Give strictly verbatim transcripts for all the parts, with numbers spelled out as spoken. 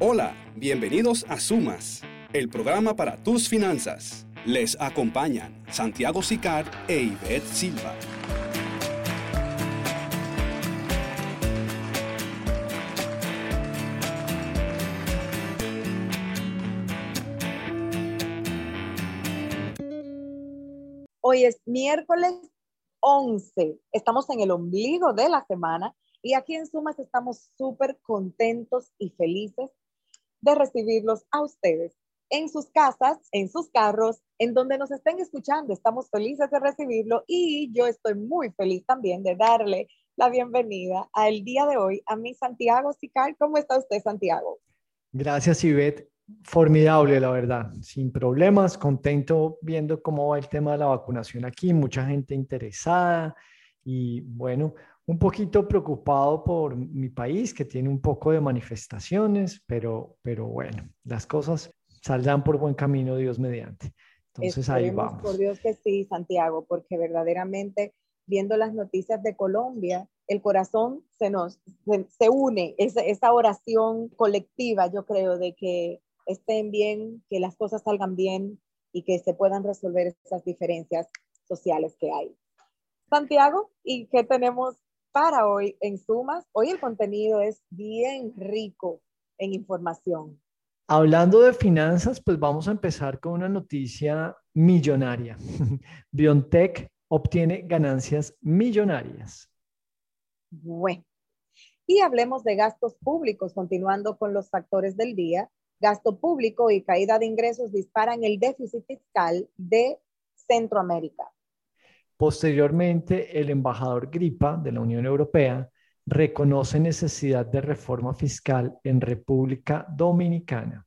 Hola, bienvenidos a Sumas, el programa para tus finanzas. Les acompañan Santiago Sicar e Ivette Silva. Hoy es miércoles once, estamos en el ombligo de la semana y aquí en Sumas estamos súper contentos y felices de recibirlos a ustedes en sus casas, en sus carros, en donde nos estén escuchando. Estamos felices de recibirlo y yo estoy muy feliz también de darle la bienvenida al día de hoy a mi Santiago Sicar. ¿Cómo está usted, Santiago? Gracias, Ivette. Formidable, la verdad. Sin problemas, contento viendo cómo va el tema de la vacunación aquí, mucha gente interesada y bueno, un poquito preocupado por mi país que tiene un poco de manifestaciones, pero, pero bueno, las cosas saldrán por buen camino, Dios mediante. Entonces ahí Esperemos vamos. por Dios que sí, Santiago, porque verdaderamente viendo las noticias de Colombia, el corazón se nos se, se une, esa, esa oración colectiva, yo creo, de que estén bien, que las cosas salgan bien y que se puedan resolver esas diferencias sociales que hay. Santiago, ¿y qué tenemos para hoy en Sumas? Hoy el contenido es bien rico en información. Hablando de finanzas, pues vamos a empezar con una noticia millonaria. BioNTech obtiene ganancias millonarias. Bueno, y hablemos de gastos públicos, continuando con los factores del día. Gasto público y caída de ingresos disparan el déficit fiscal de Centroamérica. Posteriormente, el embajador Gripa de la Unión Europea reconoce necesidad de reforma fiscal en República Dominicana.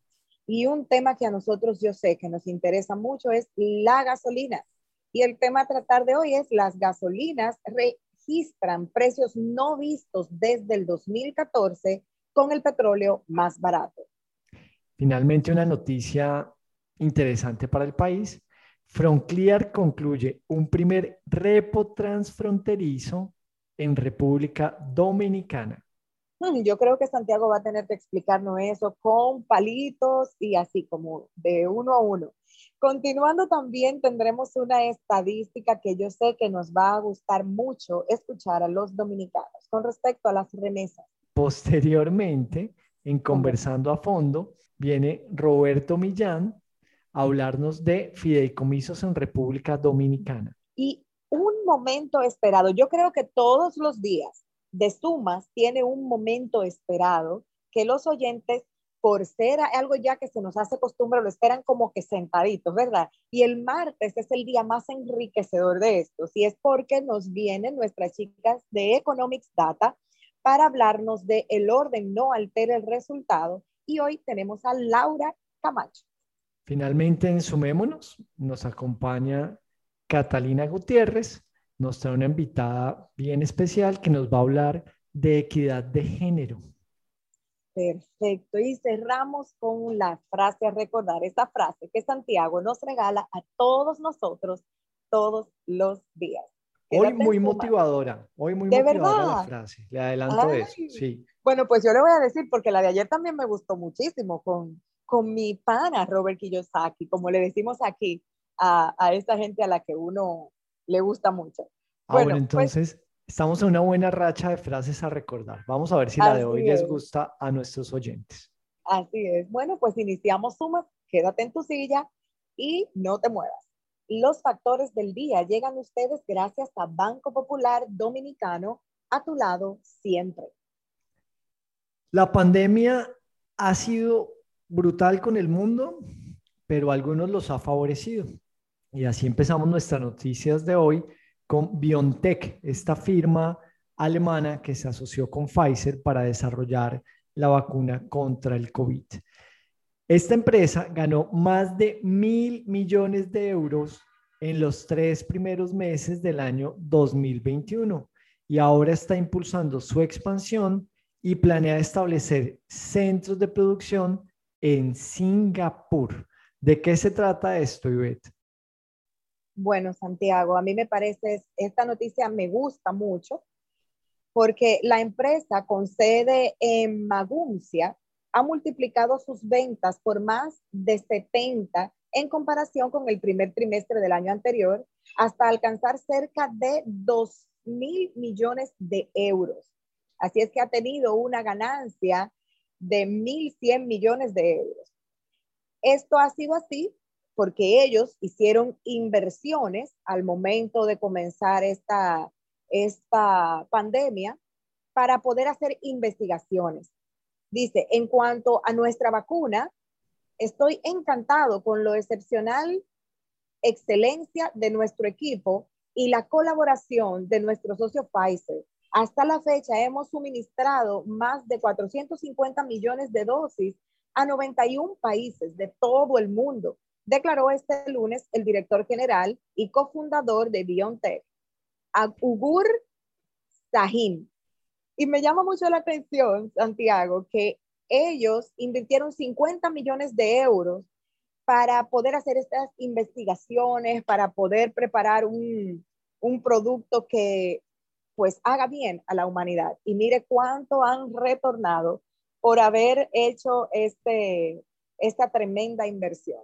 Y un tema que a nosotros yo sé que nos interesa mucho es la gasolina. Y el tema a tratar de hoy es las gasolinas registran precios no vistos desde el dos mil catorce con el petróleo más barato. Finalmente, una noticia interesante para el país. Frontclear concluye un primer repo transfronterizo en República Dominicana. Yo creo que Santiago va a tener que explicarnos eso con palitos y así como de uno a uno. Continuando también tendremos una estadística que yo sé que nos va a gustar mucho escuchar a los dominicanos con respecto a las remesas. Posteriormente, en Conversando a Fondo, viene Roberto Millán a hablarnos de fideicomisos en República Dominicana. Y un momento esperado, yo creo que todos los días de Sumas tiene un momento esperado que los oyentes, por ser algo ya que se nos hace costumbre, lo esperan como que sentaditos, ¿verdad? Y el martes es el día más enriquecedor de estos, y es porque nos vienen nuestras chicas de Economics Data para hablarnos de el orden no altera el resultado, y hoy tenemos a Laura Camacho. Finalmente, en Sumémonos, nos acompaña Catalina Gutiérrez, nos trae una invitada bien especial que nos va a hablar de equidad de género. Perfecto, y cerramos con la frase a recordar, esa frase que Santiago nos regala a todos nosotros todos los días. Hoy muy motivadora, hoy muy ¿De motivadora verdad? la frase, le adelanto Ay, eso, sí. Bueno, pues yo le voy a decir, porque la de ayer también me gustó muchísimo con, con mi pana Robert Kiyosaki, como le decimos aquí a, a esta gente a la que uno le gusta mucho. Ah, Bueno, bueno, pues entonces estamos en una buena racha de frases a recordar. Vamos a ver si la de hoy así les es, gusta a nuestros oyentes. así es. Bueno, pues iniciamos Sumas, quédate en tu silla y no te muevas. Los factores del día llegan a ustedes gracias a Banco Popular Dominicano, a tu lado siempre. La pandemia ha sido brutal con el mundo, pero a algunos los ha favorecido. Y así empezamos nuestras noticias de hoy con BioNTech, esta firma alemana que se asoció con Pfizer para desarrollar la vacuna contra el COVID. Esta empresa ganó más de mil millones de euros en los tres primeros meses del año dos mil veintiuno y ahora está impulsando su expansión y planea establecer centros de producción en Singapur. ¿De qué se trata esto, Ivette? Bueno, Santiago, a mí me parece, esta noticia me gusta mucho porque la empresa con sede en Maguncia ha multiplicado sus ventas por más de setenta en comparación con el primer trimestre del año anterior, hasta alcanzar cerca de dos mil millones de euros. Así es que ha tenido una ganancia de mil cien millones de euros. Esto ha sido así porque ellos hicieron inversiones al momento de comenzar esta, esta pandemia para poder hacer investigaciones. Dice, en cuanto a nuestra vacuna, estoy encantado con lo excepcional excelencia de nuestro equipo y la colaboración de nuestro socio Pfizer. Hasta la fecha hemos suministrado más de cuatrocientos cincuenta millones de dosis a noventa y uno países de todo el mundo, declaró este lunes el director general y cofundador de BioNTech, Ugur Sahin. Y me llama mucho la atención, Santiago, que ellos invirtieron cincuenta millones de euros para poder hacer estas investigaciones, para poder preparar un, un producto que pues haga bien a la humanidad. Y mire cuánto han retornado por haber hecho este, esta tremenda inversión.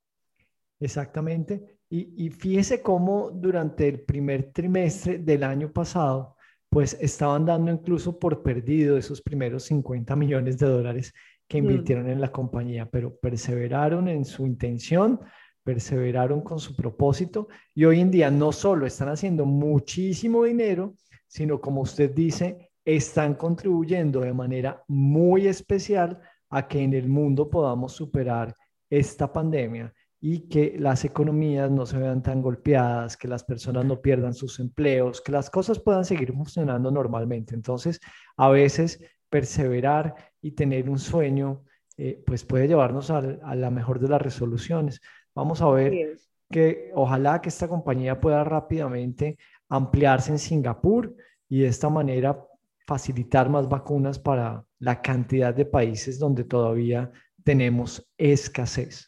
Exactamente. Y, y fíjese cómo durante el primer trimestre del año pasado, pues estaban dando incluso por perdido esos primeros cincuenta millones de dólares que invirtieron mm. en la compañía, pero perseveraron en su intención, perseveraron con su propósito y hoy en día no solo están haciendo muchísimo dinero, sino como usted dice, están contribuyendo de manera muy especial a que en el mundo podamos superar esta pandemia y que las economías no se vean tan golpeadas, que las personas no pierdan sus empleos, que las cosas puedan seguir funcionando normalmente. Entonces, a veces perseverar y tener un sueño, eh, pues puede llevarnos a, a la mejor de las resoluciones. Vamos a ver que ojalá que esta compañía pueda rápidamente ampliarse en Singapur y de esta manera facilitar más vacunas para la cantidad de países donde todavía tenemos escasez.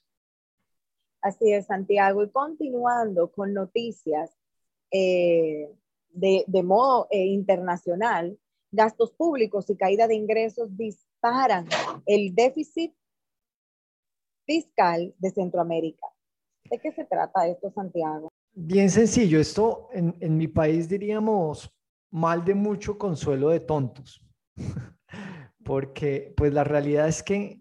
Así es, Santiago. Y continuando con noticias eh, de, de modo eh, internacional, gastos públicos y caída de ingresos disparan el déficit fiscal de Centroamérica. ¿De qué se trata esto, Santiago? Bien sencillo. Esto en, en mi país diríamos mal de mucho consuelo de tontos. Porque pues la realidad es que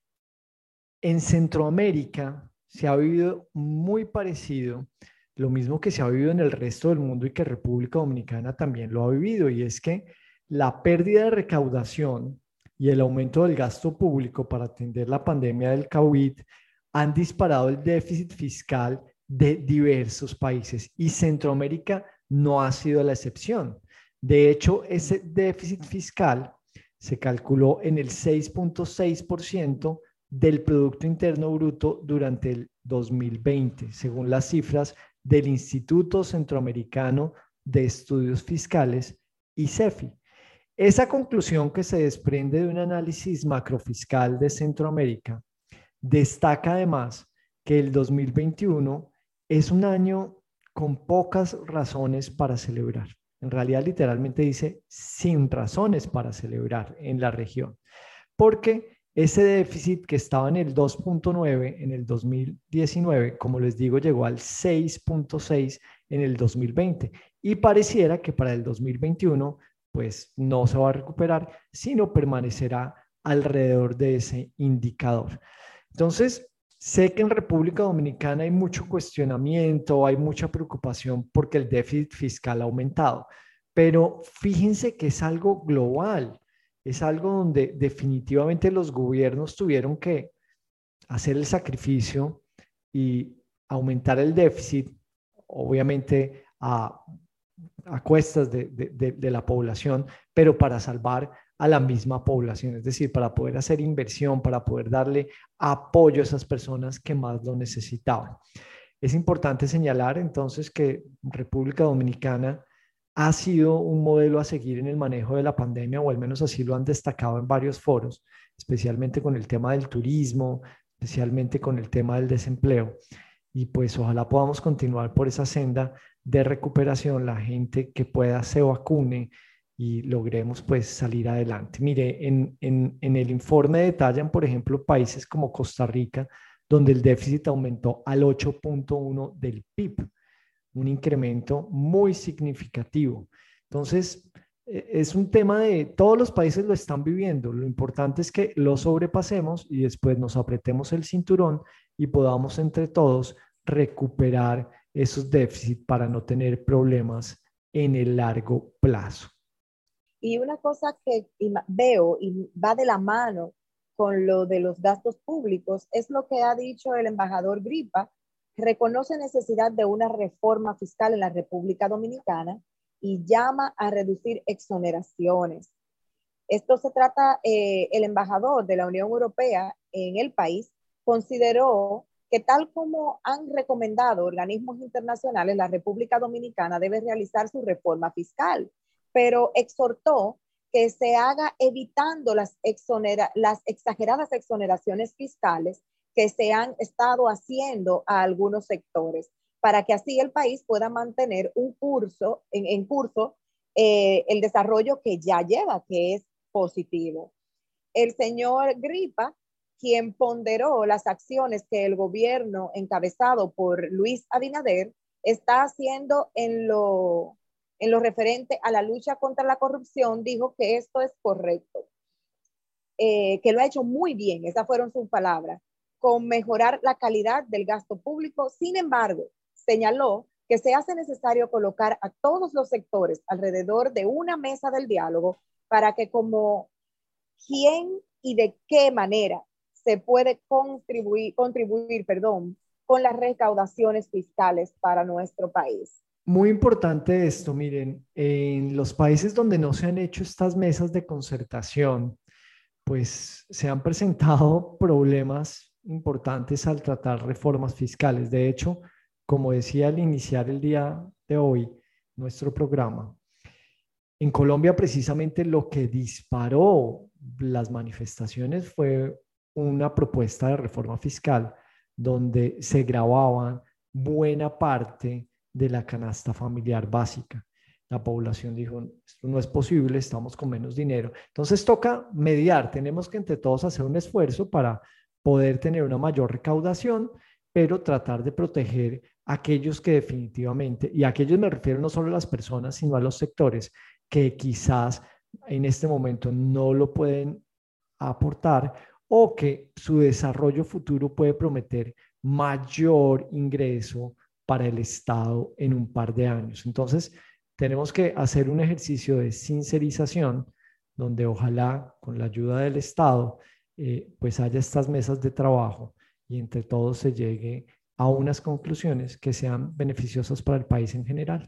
en Centroamérica se ha vivido muy parecido, lo mismo que se ha vivido en el resto del mundo y que República Dominicana también lo ha vivido, y es que la pérdida de recaudación y el aumento del gasto público para atender la pandemia del COVID han disparado el déficit fiscal de diversos países y Centroamérica no ha sido la excepción. De hecho, ese déficit fiscal se calculó en el seis punto seis por ciento del Producto Interno Bruto durante el dos mil veinte, según las cifras del Instituto Centroamericano de Estudios Fiscales, I C E F I. Esa conclusión, que se desprende de un análisis macrofiscal de Centroamérica, destaca además que el dos mil veintiuno es un año con pocas razones para celebrar. En realidad, literalmente dice sin razones para celebrar en la región, porque ese déficit que estaba en el dos punto nueve en el dos mil diecinueve, como les digo, llegó al seis punto seis en el dos mil veinte y pareciera que para el dos mil veintiuno pues no se va a recuperar, sino permanecerá alrededor de ese indicador. Entonces, sé que en República Dominicana hay mucho cuestionamiento, hay mucha preocupación porque el déficit fiscal ha aumentado, pero fíjense que es algo global. Es algo donde definitivamente los gobiernos tuvieron que hacer el sacrificio y aumentar el déficit, obviamente a, a cuestas de, de, de, de la población, pero para salvar a la misma población, es decir, para poder hacer inversión, para poder darle apoyo a esas personas que más lo necesitaban. Es importante señalar entonces que República Dominicana ha sido un modelo a seguir en el manejo de la pandemia, o al menos así lo han destacado en varios foros, especialmente con el tema del turismo, especialmente con el tema del desempleo. Y pues ojalá podamos continuar por esa senda de recuperación, la gente que pueda se vacune y logremos pues salir adelante. Mire, en, en, en el informe detallan, por ejemplo, países como Costa Rica, donde el déficit aumentó al ocho punto uno del P I B, un incremento muy significativo. Entonces, es un tema de todos los países lo están viviendo. Lo importante es que lo sobrepasemos y después nos apretemos el cinturón y podamos entre todos recuperar esos déficits para no tener problemas en el largo plazo. Y una cosa que veo y va de la mano con lo de los gastos públicos es lo que ha dicho el embajador Gripa. Reconoce necesidad de una reforma fiscal en la República Dominicana y llama a reducir exoneraciones. Esto se trata, eh, el embajador de la Unión Europea en el país consideró que tal como han recomendado organismos internacionales, la República Dominicana debe realizar su reforma fiscal, pero exhortó que se haga evitando las, exonera, las exageradas exoneraciones fiscales que se han estado haciendo a algunos sectores, para que así el país pueda mantener un curso, en, en curso eh, el desarrollo que ya lleva, que es positivo. El señor Gripa, quien ponderó las acciones que el gobierno encabezado por Luis Abinader está haciendo en lo, en lo referente a la lucha contra la corrupción, dijo que esto es correcto, eh, que lo ha hecho muy bien, esas fueron sus palabras, con mejorar la calidad del gasto público. Sin embargo, señaló que se hace necesario colocar a todos los sectores alrededor de una mesa del diálogo para que como quién y de qué manera se puede contribuir, contribuir perdón, con las recaudaciones fiscales para nuestro país. Muy importante esto, miren, en los países donde no se han hecho estas mesas de concertación, pues se han presentado problemas importantes al tratar reformas fiscales. De hecho, como decía al iniciar el día de hoy nuestro programa, en Colombia precisamente lo que disparó las manifestaciones fue una propuesta de reforma fiscal donde se gravaban buena parte de la canasta familiar básica. La población dijo, esto no es posible, estamos con menos dinero. Entonces toca mediar, tenemos que entre todos hacer un esfuerzo para poder tener una mayor recaudación, pero tratar de proteger a aquellos que definitivamente, y a aquellos me refiero no solo a las personas, sino a los sectores que quizás en este momento no lo pueden aportar o que su desarrollo futuro puede prometer mayor ingreso para el Estado en un par de años. Entonces, tenemos que hacer un ejercicio de sincerización donde ojalá con la ayuda del Estado eh, pues haya estas mesas de trabajo y entre todos se llegue a unas conclusiones que sean beneficiosas para el país en general.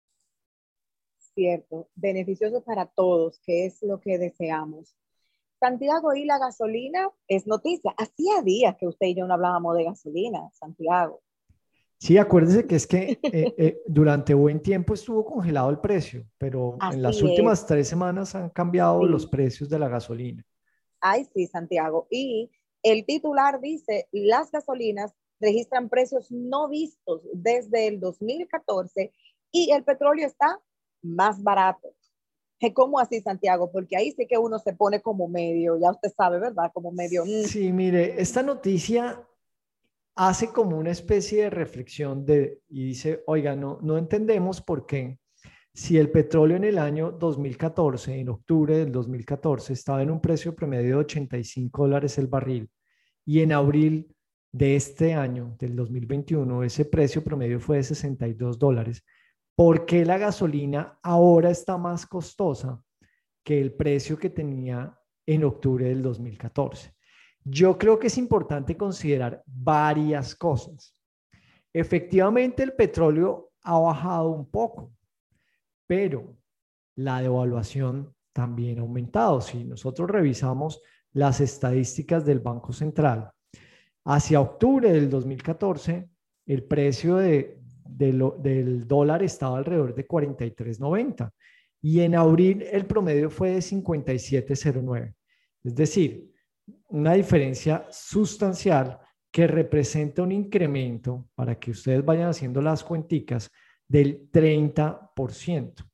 Cierto, beneficioso para todos, que es lo que deseamos. Santiago, y la gasolina es noticia. Hacía días que usted y yo no hablábamos de gasolina, Santiago. Sí, acuérdese que es que eh, eh, durante buen tiempo estuvo congelado el precio, pero Así en las es. últimas tres semanas han cambiado Sí. los precios de la gasolina. Ay, sí, Santiago. Y el titular dice, las gasolinas registran precios no vistos desde el dos mil catorce y el petróleo está más barato. ¿Cómo así, Santiago? Porque ahí sí que uno se pone como medio, ya usted sabe, ¿verdad? Como medio... Mm. Sí, mire, esta noticia hace como una especie de reflexión de, y dice, oiga, no, no entendemos por qué si el petróleo en el año dos mil catorce, en octubre del dos mil catorce, estaba en un precio promedio de ochenta y cinco dólares el barril y en abril de este año, del dos mil veintiuno, ese precio promedio fue de sesenta y dos dólares. ¿Por qué la gasolina ahora está más costosa que el precio que tenía en octubre del dos mil catorce? Yo creo que es importante considerar varias cosas. Efectivamente, el petróleo ha bajado un poco, pero la devaluación también ha aumentado. Si nosotros revisamos las estadísticas del Banco Central, hacia octubre del dos mil catorce, el precio de, de lo, del dólar estaba alrededor de cuarenta y tres noventa y en abril el promedio fue de cincuenta y siete cero nueve. Es decir, una diferencia sustancial que representa un incremento, para que ustedes vayan haciendo las cuenticas, del treinta por ciento.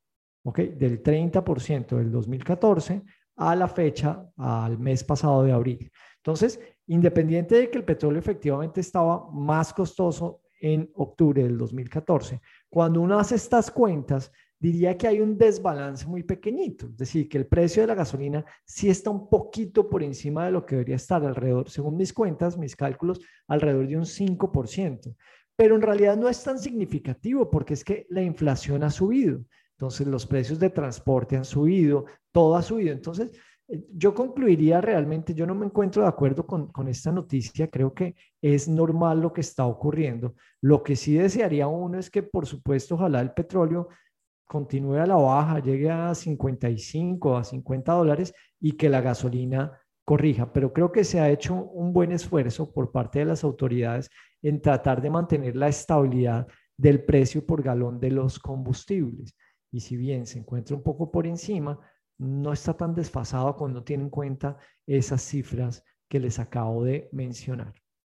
¿ok? Del treinta por ciento del dos mil catorce a la fecha, al mes pasado de abril. Entonces, independiente de que el petróleo efectivamente estaba más costoso en octubre del dos mil catorce, cuando uno hace estas cuentas, diría que hay un desbalance muy pequeñito, es decir, que el precio de la gasolina sí está un poquito por encima de lo que debería estar alrededor, según mis cuentas, mis cálculos, alrededor de un cinco por ciento, pero en realidad no es tan significativo porque es que la inflación ha subido, entonces los precios de transporte han subido, todo ha subido, entonces yo concluiría realmente, yo no me encuentro de acuerdo con, con esta noticia, creo que es normal lo que está ocurriendo. Lo que sí desearía uno es que, por supuesto, ojalá el petróleo continúe a la baja, llegue a cincuenta y cinco, a cincuenta dólares y que la gasolina corrija. Pero creo que se ha hecho un buen esfuerzo por parte de las autoridades en tratar de mantener la estabilidad del precio por galón de los combustibles. Y si bien se encuentra un poco por encima, no está tan desfasado cuando tiene en cuenta esas cifras que les acabo de mencionar.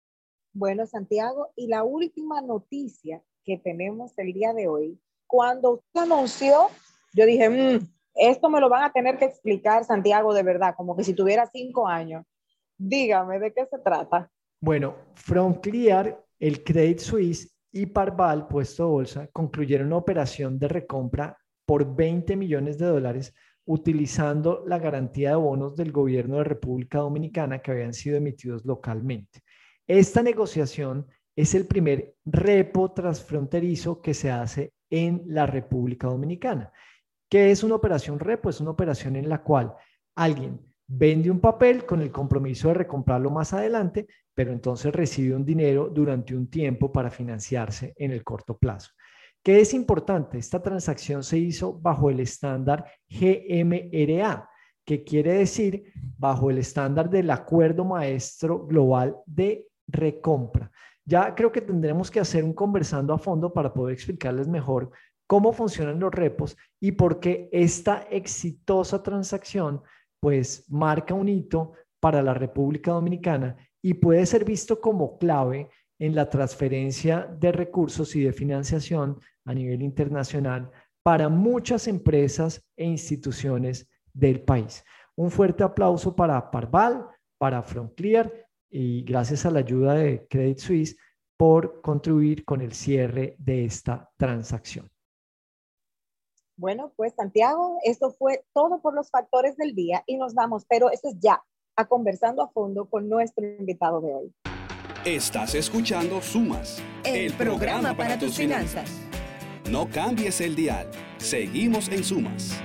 Bueno, Santiago, y la última noticia que tenemos el día de hoy, cuando usted anunció, yo dije, mmm, esto me lo van a tener que explicar, Santiago, de verdad, como que si tuviera cinco años. Dígame, ¿de qué se trata? Bueno, Frontclear, el Credit Suisse y Parval, puesto de bolsa, concluyeron una operación de recompra por veinte millones de dólares utilizando la garantía de bonos del gobierno de República Dominicana que habían sido emitidos localmente. Esta negociación es el primer repo transfronterizo que se hace en la República Dominicana. ¿Qué es una operación repo? Es una operación en la cual alguien vende un papel con el compromiso de recomprarlo más adelante, pero entonces recibe un dinero durante un tiempo para financiarse en el corto plazo. ¿Qué es importante? Esta transacción se hizo bajo el estándar G M R A, que quiere decir bajo el estándar del Acuerdo Maestro Global de Recompra. Ya creo que tendremos que hacer un conversando a fondo para poder explicarles mejor cómo funcionan los repos y por qué esta exitosa transacción pues marca un hito para la República Dominicana y puede ser visto como clave en la transferencia de recursos y de financiación a nivel internacional para muchas empresas e instituciones del país. Un fuerte aplauso para Parval, para Frontclear y gracias a la ayuda de Credit Suisse por contribuir con el cierre de esta transacción. Bueno, pues Santiago, esto fue todo por los factores del día y nos vamos, pero eso es ya, a conversando a fondo con nuestro invitado de hoy. Estás escuchando Sumas, el, el programa, programa para, para tus finanzas. finanzas. No cambies el dial. Seguimos en Sumas.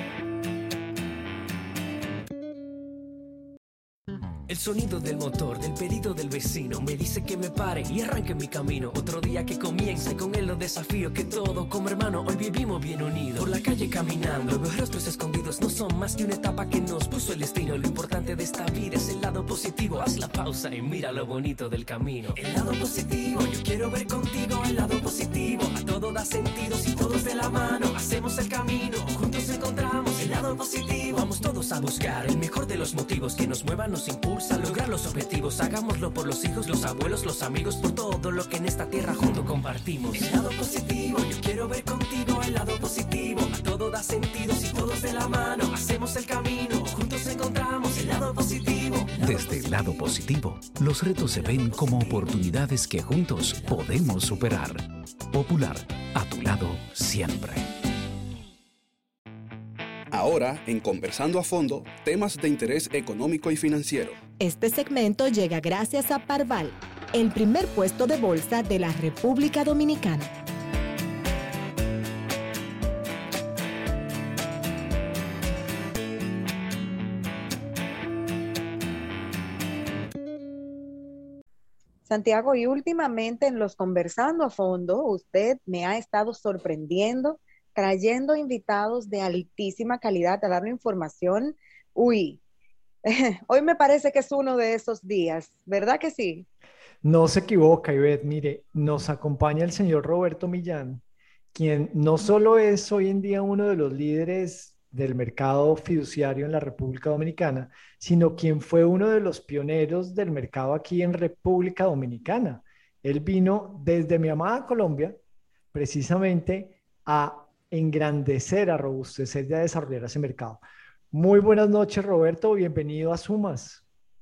El sonido del motor, del pedido del vecino me dice que me pare y arranque mi camino. Otro día que comienza y con él los desafíos que todo como hermano hoy vivimos bien unidos. Por la calle caminando, los rostros escondidos no son más que una etapa que nos puso el destino. Lo importante de esta vida es el lado positivo. Haz la pausa y mira lo bonito del camino. El lado positivo, yo quiero ver contigo el lado positivo. A todo da sentido si todos de la mano hacemos el camino. Juntos encontramos el lado positivo. Vamos todos a buscar el mejor de los motivos que nos muevan, nos impulsan a lograr los objetivos. Hagámoslo por los hijos, los abuelos, los amigos, por todo lo que en esta tierra juntos compartimos. El lado positivo, yo quiero ver contigo el lado positivo. A todo da sentido si todos de la mano hacemos el camino. Juntos encontramos el lado positivo. Lado Desde el lado positivo, los retos se ven como oportunidades que juntos podemos superar. Popular, a tu lado siempre. Ahora, en Conversando a Fondo, temas de interés económico y financiero. Este segmento llega gracias a Parval, el primer puesto de bolsa de la República Dominicana. Santiago, y últimamente en los Conversando a Fondo, usted me ha estado sorprendiendo trayendo invitados de altísima calidad a darle información. Uy, hoy me parece que es uno de esos días, ¿verdad que sí? No se equivoca, Ivette. Mire, nos acompaña el señor Roberto Millán, quien no solo es hoy en día uno de los líderes del mercado fiduciario en la República Dominicana, sino quien fue uno de los pioneros del mercado aquí en República Dominicana. Él vino desde mi amada Colombia, precisamente a engrandecer, a robustecer y a desarrollar ese mercado. Muy buenas noches, Roberto. Bienvenido a Sumas.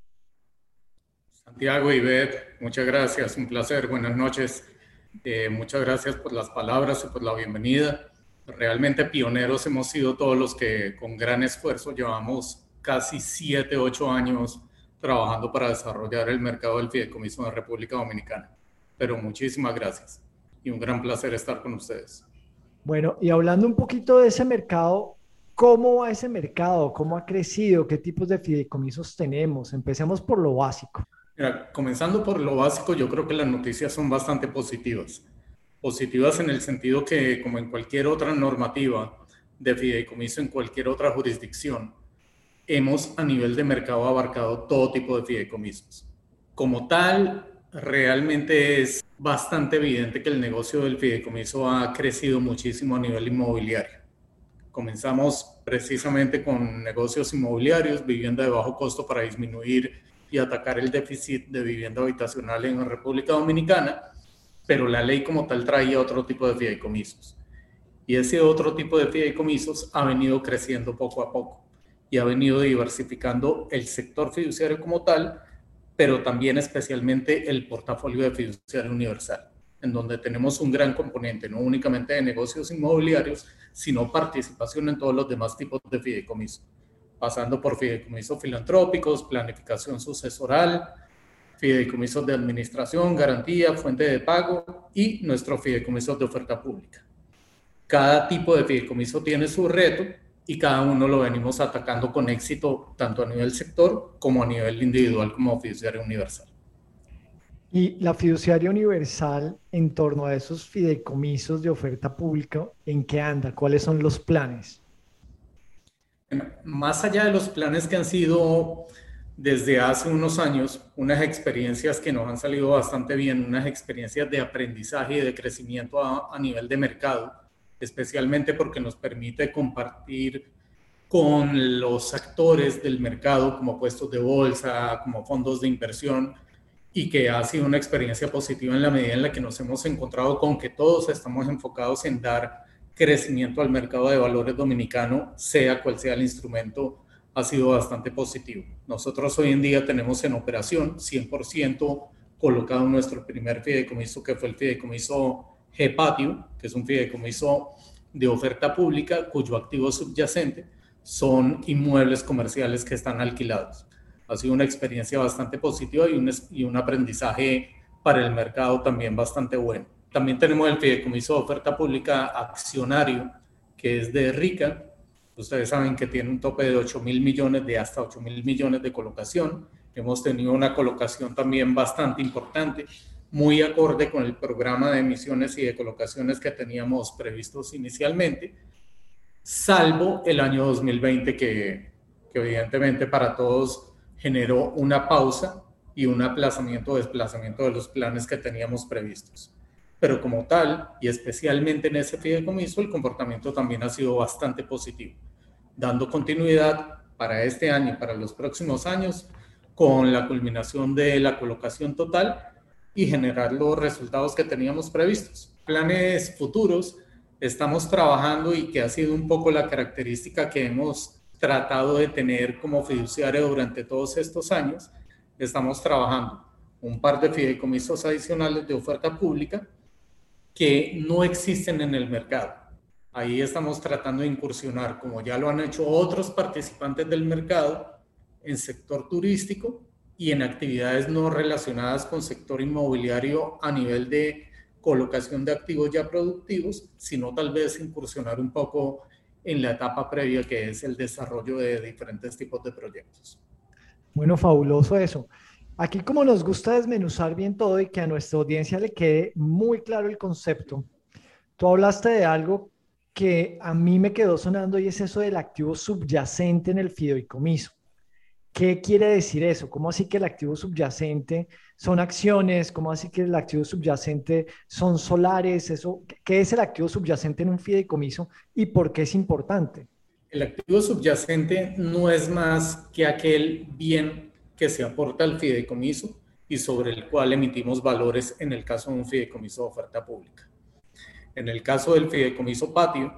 Santiago y Ivette, muchas gracias. Un placer. Buenas noches. Eh, muchas gracias por las palabras y por la bienvenida. Realmente pioneros hemos sido todos los que con gran esfuerzo llevamos casi siete, ocho años trabajando para desarrollar el mercado del fideicomiso en la República Dominicana. Pero muchísimas gracias y un gran placer estar con ustedes. Bueno, y hablando un poquito de ese mercado, ¿cómo va ese mercado? ¿Cómo ha crecido? ¿Qué tipos de fideicomisos tenemos? Empecemos por lo básico. Mira, comenzando por lo básico, yo creo que las noticias son bastante positivas. Positivas en el sentido que, como en cualquier otra normativa de fideicomiso en cualquier otra jurisdicción, hemos a nivel de mercado abarcado todo tipo de fideicomisos. Como tal, realmente es bastante evidente que el negocio del fideicomiso ha crecido muchísimo a nivel inmobiliario. Comenzamos precisamente con negocios inmobiliarios, vivienda de bajo costo para disminuir y atacar el déficit de vivienda habitacional en la República Dominicana, pero la ley como tal traía otro tipo de fideicomisos. Y ese otro tipo de fideicomisos ha venido creciendo poco a poco y ha venido diversificando el sector fiduciario como tal, pero también especialmente el portafolio de fiduciario universal, en donde tenemos un gran componente, no únicamente de negocios inmobiliarios, sino participación en todos los demás tipos de fideicomiso, pasando por fideicomisos filantrópicos, planificación sucesoral, fideicomisos de administración, garantía, fuente de pago y nuestros fideicomisos de oferta pública. Cada tipo de fideicomiso tiene su reto y cada uno lo venimos atacando con éxito, tanto a nivel sector como a nivel individual como fiduciario universal. Y la fiduciaria universal, en torno a esos fideicomisos de oferta pública, ¿en qué anda? ¿Cuáles son los planes? Más allá de los planes que han sido desde hace unos años, unas experiencias que nos han salido bastante bien, unas experiencias de aprendizaje y de crecimiento a, a nivel de mercado, especialmente porque nos permite compartir con los actores del mercado como puestos de bolsa, como fondos de inversión, y que ha sido una experiencia positiva en la medida en la que nos hemos encontrado con que todos estamos enfocados en dar crecimiento al mercado de valores dominicano, sea cual sea el instrumento, ha sido bastante positivo. Nosotros hoy en día tenemos en operación cien por ciento colocado nuestro primer fideicomiso, que fue el fideicomiso G-Patio, que es un fideicomiso de oferta pública cuyo activo subyacente son inmuebles comerciales que están alquilados. Ha sido una experiencia bastante positiva y un, y un aprendizaje para el mercado también bastante bueno. También tenemos el fideicomiso de oferta pública accionario, que es de RICA. Ustedes saben que tiene un tope de ocho mil millones, de hasta ocho mil millones de colocación. Hemos tenido una colocación también bastante importante, muy acorde con el programa de emisiones y de colocaciones que teníamos previstos inicialmente, salvo el año dos mil veinte, que, que evidentemente para todos generó una pausa y un aplazamiento o desplazamiento de los planes que teníamos previstos. Pero como tal, y especialmente en ese fideicomiso, el comportamiento también ha sido bastante positivo, dando continuidad para este año y para los próximos años con la culminación de la colocación total y generar los resultados que teníamos previstos. Planes futuros, estamos trabajando y que ha sido un poco la característica que hemos tratado de tener como fiduciario durante todos estos años. Estamos trabajando un par de fideicomisos adicionales de oferta pública que no existen en el mercado. Ahí estamos tratando de incursionar, como ya lo han hecho otros participantes del mercado, en sector turístico y en actividades no relacionadas con sector inmobiliario a nivel de colocación de activos ya productivos, sino tal vez incursionar un poco en la etapa previa, que es el desarrollo de diferentes tipos de proyectos. Bueno, fabuloso eso. Aquí, como nos gusta desmenuzar bien todo y que a nuestra audiencia le quede muy claro el concepto, tú hablaste de algo que a mí me quedó sonando y es eso del activo subyacente en el fideicomiso. ¿Qué quiere decir eso? ¿Cómo así que el activo subyacente son acciones? ¿Cómo así que el activo subyacente son solares? Eso, ¿qué es el activo subyacente en un fideicomiso y por qué es importante? El activo subyacente no es más que aquel bien que se aporta al fideicomiso y sobre el cual emitimos valores en el caso de un fideicomiso de oferta pública. En el caso del fideicomiso Patio,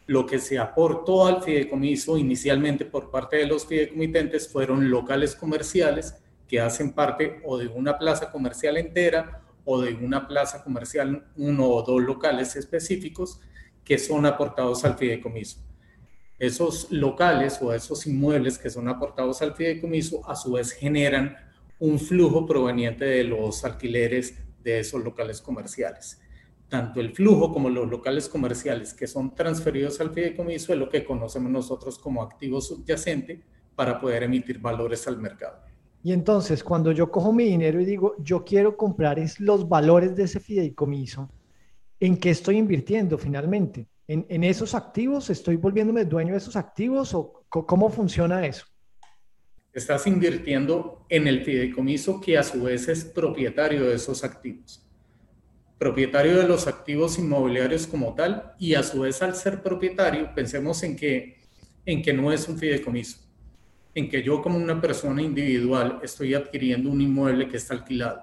Lo que se aportó al fideicomiso inicialmente por parte de los fideicomitentes fueron locales comerciales que hacen parte o de una plaza comercial entera o de una plaza comercial, uno o dos locales específicos que son aportados al fideicomiso. Esos locales o esos inmuebles que son aportados al fideicomiso a su vez generan un flujo proveniente de los alquileres de esos locales comerciales. Tanto el flujo como los locales comerciales que son transferidos al fideicomiso es lo que conocemos nosotros como activo subyacente para poder emitir valores al mercado. Y entonces, cuando yo cojo mi dinero y digo, yo quiero comprar es los valores de ese fideicomiso, ¿en qué estoy invirtiendo finalmente? ¿En, en esos activos? ¿Estoy volviéndome dueño de esos activos? ¿O cómo funciona eso? Estás invirtiendo en el fideicomiso que a su vez es propietario de esos activos. Propietario de los activos inmobiliarios como tal, y a su vez al ser propietario, pensemos en que, en que no es un fideicomiso, en que yo como una persona individual estoy adquiriendo un inmueble que está alquilado.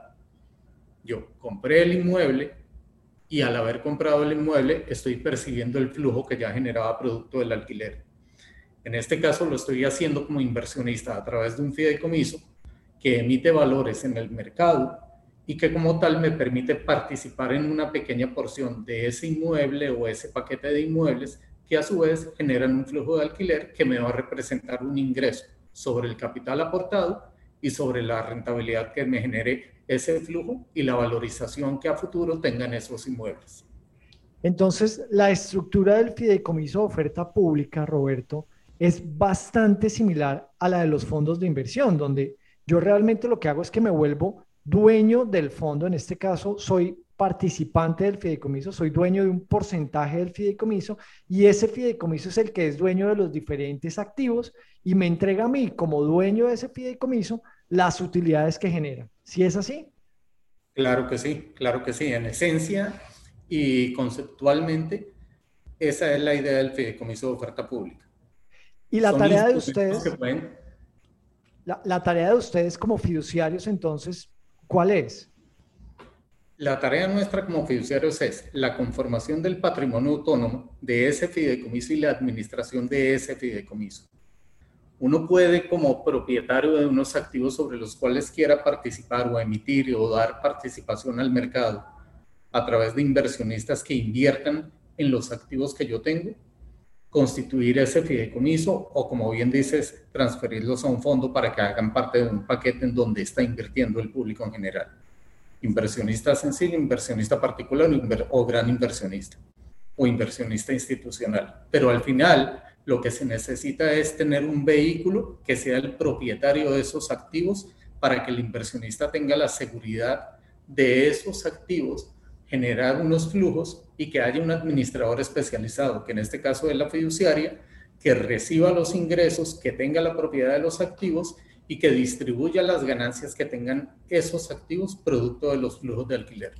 Yo compré el inmueble y al haber comprado el inmueble estoy percibiendo el flujo que ya generaba producto del alquiler. En este caso lo estoy haciendo como inversionista a través de un fideicomiso que emite valores en el mercado y que como tal me permite participar en una pequeña porción de ese inmueble o ese paquete de inmuebles que a su vez generan un flujo de alquiler que me va a representar un ingreso sobre el capital aportado y sobre la rentabilidad que me genere ese flujo y la valorización que a futuro tengan esos inmuebles. Entonces, la estructura del fideicomiso de oferta pública, Roberto, es bastante similar a la de los fondos de inversión, donde yo realmente lo que hago es que me vuelvo dueño del fondo. En este caso, soy participante del fideicomiso, soy dueño de un porcentaje del fideicomiso y ese fideicomiso es el que es dueño de los diferentes activos y me entrega a mí como dueño de ese fideicomiso las utilidades que genera. ¿Sí es así? Claro que sí, claro que sí. En esencia y conceptualmente, esa es la idea del fideicomiso de oferta pública. Y la Son tarea de ustedes, que pueden... la, la tarea de ustedes como fiduciarios, entonces, ¿cuál es? La tarea nuestra como fiduciarios es la conformación del patrimonio autónomo de ese fideicomiso y la administración de ese fideicomiso. Uno puede, como propietario de unos activos sobre los cuales quiera participar o emitir o dar participación al mercado a través de inversionistas que inviertan en los activos que yo tengo, constituir ese fideicomiso o, como bien dices, transferirlos a un fondo para que hagan parte de un paquete en donde está invirtiendo el público en general. Inversionista sencillo, inversionista particular o gran inversionista o inversionista institucional. Pero al final lo que se necesita es tener un vehículo que sea el propietario de esos activos para que el inversionista tenga la seguridad de esos activos, generar unos flujos y que haya un administrador especializado, que en este caso es la fiduciaria, que reciba los ingresos, que tenga la propiedad de los activos y que distribuya las ganancias que tengan esos activos producto de los flujos de alquiler.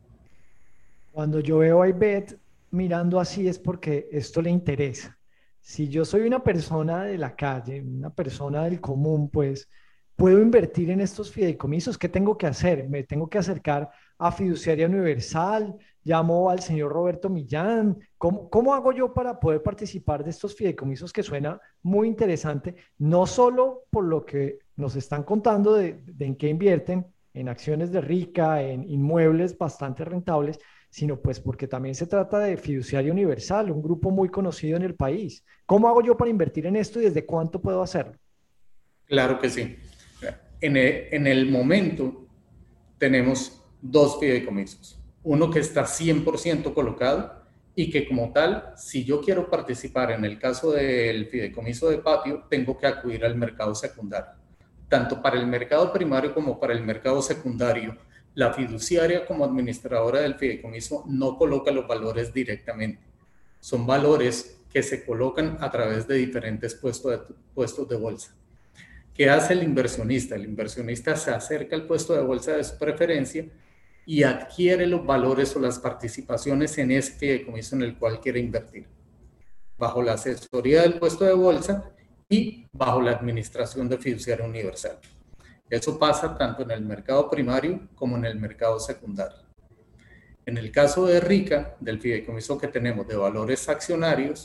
Cuando yo veo a Ivette mirando así es porque esto le interesa. Si yo soy una persona de la calle, una persona del común, pues puedo invertir en estos fideicomisos. ¿Qué tengo que hacer? Me tengo que acercar a Fiduciaria Universal, llamo al señor Roberto Millán. ¿Cómo, cómo hago yo para poder participar de estos fideicomisos que suena muy interesante? No solo por lo que nos están contando de, de en qué invierten, en acciones de Rica, en inmuebles bastante rentables, sino pues porque también se trata de Fiduciaria Universal, un grupo muy conocido en el país. ¿Cómo hago yo para invertir en esto y desde cuánto puedo hacerlo? Claro que sí. En el, en el momento tenemos dos fideicomisos. Uno que está cien por ciento colocado y que como tal, si yo quiero participar en el caso del fideicomiso de patio, tengo que acudir al mercado secundario. Tanto para el mercado primario como para el mercado secundario, la fiduciaria como administradora del fideicomiso no coloca los valores directamente. Son valores que se colocan a través de diferentes puestos de, puestos de bolsa. ¿Qué hace el inversionista? El inversionista se acerca al puesto de bolsa de su preferencia y adquiere los valores o las participaciones en ese fideicomiso en el cual quiere invertir, bajo la asesoría del puesto de bolsa y bajo la administración de Fiduciaria Universal. Eso pasa tanto en el mercado primario como en el mercado secundario. En el caso de Rica, del fideicomiso que tenemos de valores accionarios,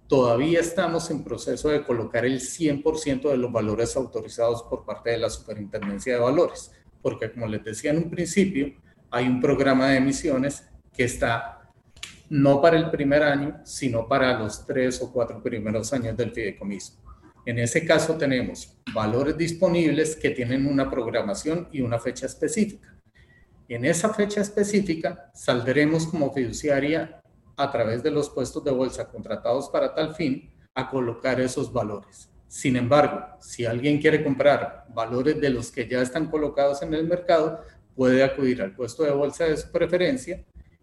todavía estamos en proceso de colocar el cien por ciento de los valores autorizados por parte de la Superintendencia de Valores, porque como les decía en un principio, hay un programa de emisiones que está no para el primer año, sino para los tres o cuatro primeros años del fideicomiso. En ese caso tenemos valores disponibles que tienen una programación y una fecha específica. En esa fecha específica saldremos como fiduciaria a través de los puestos de bolsa contratados para tal fin a colocar esos valores. Sin embargo, si alguien quiere comprar valores de los que ya están colocados en el mercado, puede acudir al puesto de bolsa de su preferencia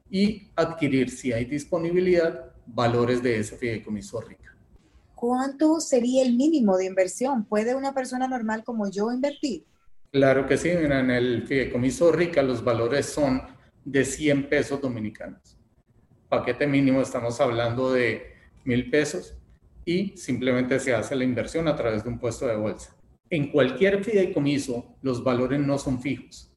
y adquirir, si hay disponibilidad, valores de ese fideicomiso RICA. ¿Cuánto sería el mínimo de inversión? ¿Puede una persona normal como yo invertir? Claro que sí, mira, en el fideicomiso RICA los valores son de cien pesos dominicanos. Paquete mínimo estamos hablando de mil pesos y simplemente se hace la inversión a través de un puesto de bolsa. En cualquier fideicomiso los valores no son fijos.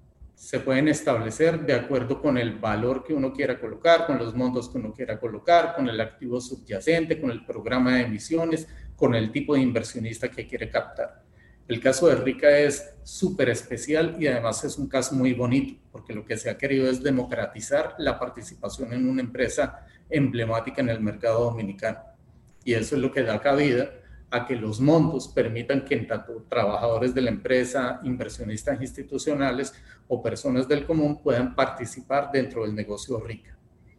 Se pueden establecer de acuerdo con el valor que uno quiera colocar, con los montos que uno quiera colocar, con el activo subyacente, con el programa de emisiones, con el tipo de inversionista que quiere captar. El caso de RICA es súper especial y además es un caso muy bonito, porque lo que se ha querido es democratizar la participación en una empresa emblemática en el mercado dominicano. Y eso es lo que da cabida a que los montos permitan que tanto trabajadores de la empresa, inversionistas institucionales o personas del común puedan participar dentro del negocio RICA.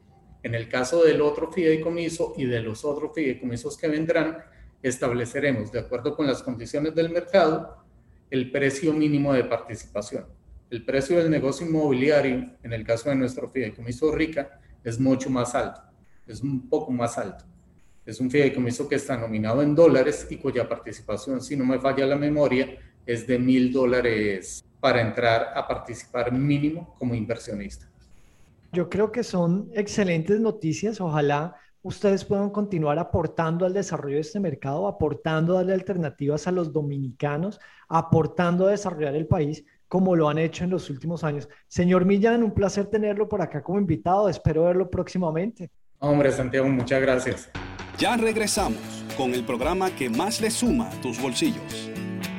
En el caso del otro fideicomiso y de los otros fideicomisos que vendrán, estableceremos, de acuerdo con las condiciones del mercado, el precio mínimo de participación. El precio del negocio inmobiliario, en el caso de nuestro fideicomiso RICA, es mucho más alto, es un poco más alto. Es un fideicomiso que está nominado en dólares y cuya participación, si no me falla la memoria, es de mil dólares para entrar a participar mínimo como inversionista. Yo creo que son excelentes noticias. Ojalá ustedes puedan continuar aportando al desarrollo de este mercado, aportando a darle alternativas a los dominicanos, aportando a desarrollar el país como lo han hecho en los últimos años. Señor Millán, un placer tenerlo por acá como invitado. Espero verlo próximamente. Hombre, Santiago, muchas gracias. Ya regresamos con el programa que más le suma a tus bolsillos.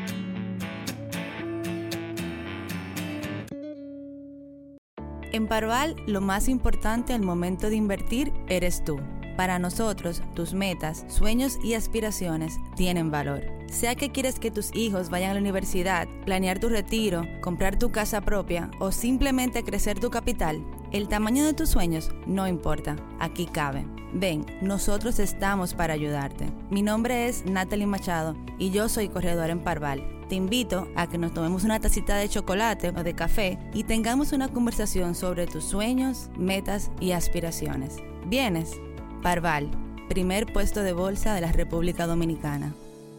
En Parval, lo más importante al momento de invertir eres tú. Para nosotros, tus metas, sueños y aspiraciones tienen valor. Sea que quieres que tus hijos vayan a la universidad, planear tu retiro, comprar tu casa propia o simplemente crecer tu capital, el tamaño de tus sueños no importa, aquí cabe. Ven, nosotros estamos para ayudarte. Mi nombre es Natalie Machado y yo soy corredora en Parval. Te invito a que nos tomemos una tacita de chocolate o de café y tengamos una conversación sobre tus sueños, metas y aspiraciones. ¿Vienes? Parval, primer puesto de bolsa de la República Dominicana.